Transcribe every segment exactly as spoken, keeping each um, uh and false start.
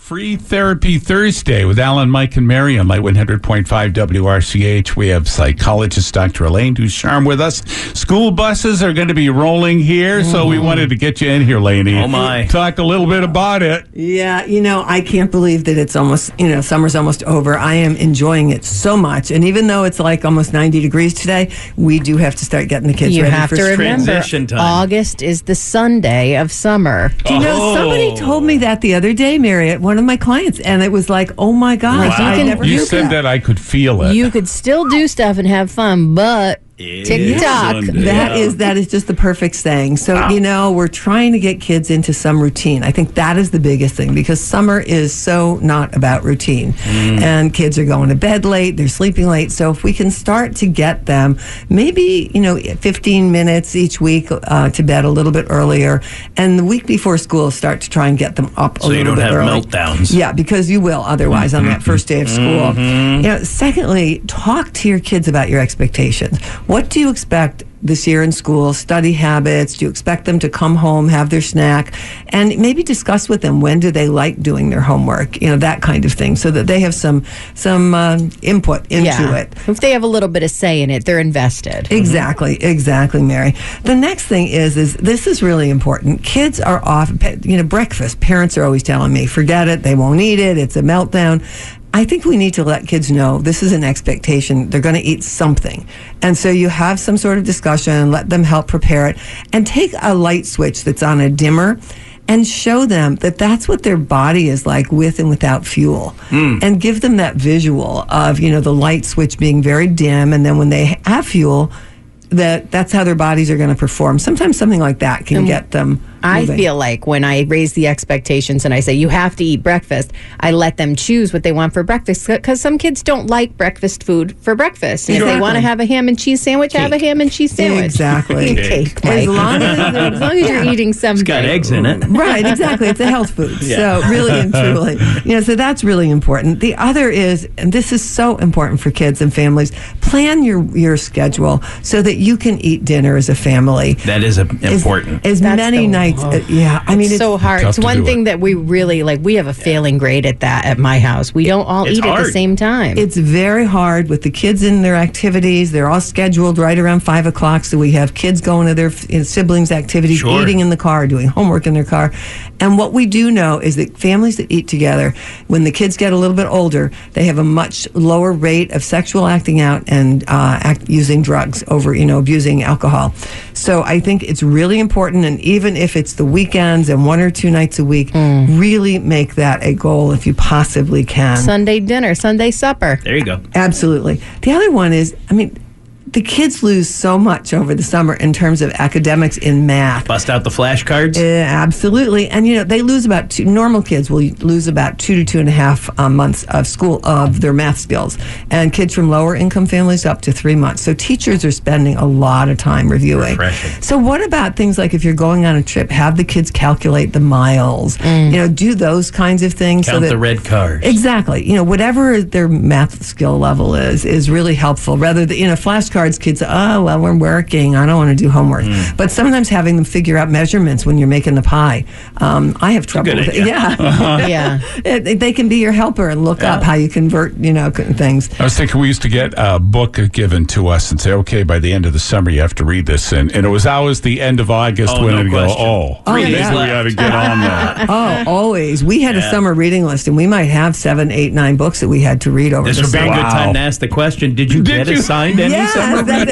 Free Therapy Thursday with Alan, Mike, and Mary on Light one hundred point five W R C H. We have psychologist Doctor Elaine Ducharme with us. School buses are going to be rolling here, mm. so we wanted to get you in here, Lainey. Oh, my. Talk a little bit about it. Yeah, you know, I can't believe that it's almost, you know, summer's almost over. I am enjoying it so much. And even though it's like almost ninety degrees today, we do have to start getting the kids you ready have for to remember, transition time. August is the Sunday of summer. Do you know, Oh. somebody told me that the other day, Mary, at one of my clients, and it was like, oh my gosh, Wow. I You never can- You knew said that. that I could feel it. You could still do stuff and have fun, but It's TikTok. Sunday. That Yeah. is that is just the perfect saying. So, you know, we're trying to get kids into some routine. I think that is the biggest thing because summer is so not about routine. Mm. And kids are going to bed late, they're sleeping late. So if we can start to get them maybe, you know, fifteen minutes each week uh, to bed a little bit earlier, and the week before school start to try and get them up So a you little don't bit have early. meltdowns. Yeah, because you will otherwise on that first day of school. You know, secondly, talk to your kids about your expectations. What do you expect this year in school? Study habits? Do you expect them to come home, have their snack, and maybe discuss with them when do they like doing their homework? You know, that kind of thing, so that they have some some um, input into yeah. it. If they have a little bit of say in it, they're invested. Exactly, exactly, Mary. The next thing is, is this is really important. Kids are off, you know, breakfast. Parents are always telling me, forget it, they won't eat it, it's a meltdown. I think we need to let kids know this is an expectation. They're going to eat something. And so you have some sort of discussion, let them help prepare it, and take a light switch that's on a dimmer and show them that that's what their body is like with and without fuel. Mm. And give them that visual of, you know, the light switch being very dim, and then when they have fuel, that that's how their bodies are going to perform. Sometimes something like that can And get them I moving. feel like when I raise the expectations and I say you have to eat breakfast, I let them choose what they want for breakfast because some kids don't like breakfast food for breakfast. And if they Exactly. want to have a ham and cheese sandwich, have a ham and cheese sandwich. Exactly. Cake, As Mike. long as, As long as you're eating something. It's got eggs in it. Right, exactly. It's a health food. Yeah. So really and truly. You know, so that's really important. The other is, and this is so important for kids and families, plan your, your schedule so that you can eat dinner as a family. That is a, As- important. As, That's many the- nights. uh, yeah. I mean, it's so hard. tough It's to one do thing it. that we really like. We have a failing grade at that at my house. We don't all It's eat at the hard. same time. It's very hard with the kids in their activities. They're all scheduled right around five o'clock. So we have kids going to their you know, siblings' activities, Sure. eating in the car, doing homework in their car. And what we do know is that families that eat together, when the kids get a little bit older, they have a much lower rate of sexual acting out and uh, act, using drugs over, you know, abusing alcohol. So I think it's really important. And even if it's the weekends and one or two nights a week, really make that a goal if you possibly can. Sunday dinner, Sunday supper. There you go. Absolutely. The other one is, I mean, the kids lose so much over the summer in terms of academics in math. Bust out the flashcards. Uh, absolutely. And, you know, they lose about two, normal kids will lose about two to two and a half um, months of school, of their math skills. And kids from lower income families up to three months. So teachers are spending a lot of time reviewing. Refreshing. So what about things like if you're going on a trip, have the kids calculate the miles, you know, do those kinds of things. Count so that, the red cars. Exactly. You know, whatever their math skill level is, is really helpful. Rather than, you know, flashcards, kids, oh, well, we're working. I don't want to do homework. Mm. But sometimes having them figure out measurements when you're making the pie. Um, I have trouble good with idea. it. Yeah. Yeah. It- they can be your helper and look Yeah. up how you convert, you know, c- things. I was thinking we used to get a book given to us and say, okay, by the end of the summer, you have to read this. And, and it was always the end of August Oh, when no I'd go, question. oh, Oh, maybe yeah. we ought to get on that. Oh, always. We had a Yeah. summer reading list, and we might have seven, eight, nine books that we had to read over This the would be a summer. good Wow. time to ask the question, did you Did get you? assigned any Yes, summer that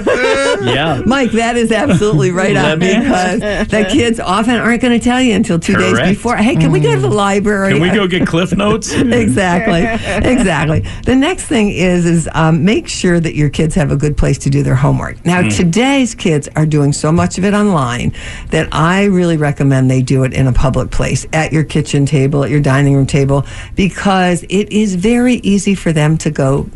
is- Yeah. Mike, that is absolutely right Let on me because the kids often aren't going to tell you until two days Correct. before. Hey, can we go to the library? Can we go get Cliff Notes? exactly, exactly. The next thing is is um, make sure that your kids have a good place to do their homework. Now, today's kids are doing so much of it online that I really recommend they do it in a public place, at your kitchen table, at your dining room table, because it is very easy for them to go click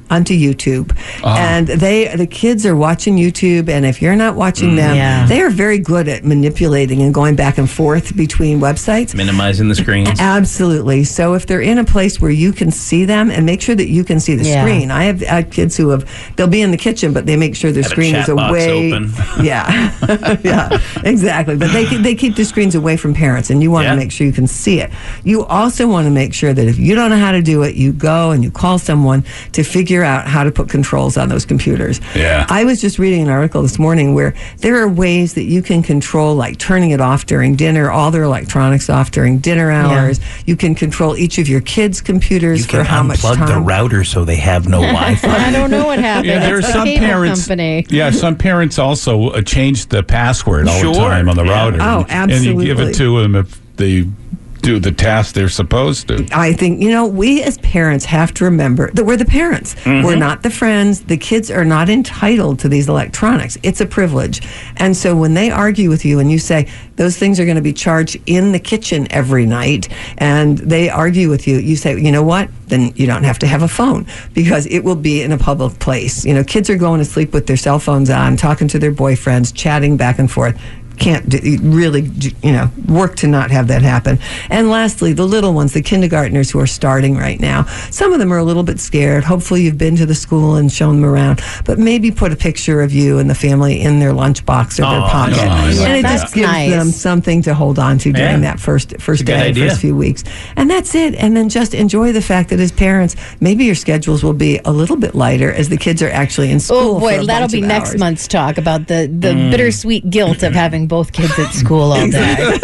onto YouTube. And they the kids are watching YouTube, and if you're not watching them, yeah. they are very good at manipulating and going back and forth between websites. Minimizing the screens. Absolutely. So if they're in a place where you can see them, and make sure that you can see the Yeah. screen. I have uh, kids who have, they'll be in the kitchen, but they make sure the Have a screen chat is box away. open. Yeah. Yeah, exactly. But they, keep- they keep the screens away from parents, and you want Yeah. to make sure you can see it. You also want to make sure that if you don't know how to do it, you go and you call someone to figure out how to put controls on those computers. Yeah. I was just reading an article this morning where there are ways that you can control, like turning it off during dinner, all their electronics off during dinner hours. You can control each of your kids' computers You for can how much unplug time. the router so they have no Wi-Fi. I don't know what happened. Yeah, there are It's the some cable parents. company. Yeah, some parents also uh, change the password all the Sure, time on the yeah. router. Oh, And you give absolutely. it to them if they do the task they're supposed to. I think, you know, we as parents have to remember that we're the parents. Mm-hmm. We're not the friends. The kids are not entitled to these electronics. It's a privilege. And so when they argue with you and you say those things are going to be charged in the kitchen every night, and they argue with you, you say, you know what? Then you don't have to have a phone because it will be in a public place. You know, kids are going to sleep with their cell phones on, talking to their boyfriends, chatting back and forth. Can't do, really, you know, work to not have that happen. And lastly, the little ones, the kindergartners who are starting right now. Some of them are a little bit scared. Hopefully you've been to the school and shown them around, but maybe put a picture of you and the family in their lunchbox or their Oh, pocket. nice. And it That's just gives nice. them something to hold on to during Yeah. that first first a good day, idea. first few weeks. And that's it. And then just enjoy the fact that as parents, maybe your schedules will be a little bit lighter as the kids are actually in school. Oh for boy, a that'll bunch be of next hours. month's talk about the, the bittersweet guilt of having both kids at school all day.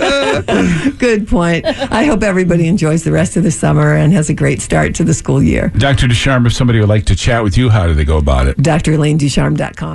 Good point. I hope everybody enjoys the rest of the summer and has a great start to the school year. Doctor Ducharme, if somebody would like to chat with you, how do they go about it? D R Elaine Ducharme dot com.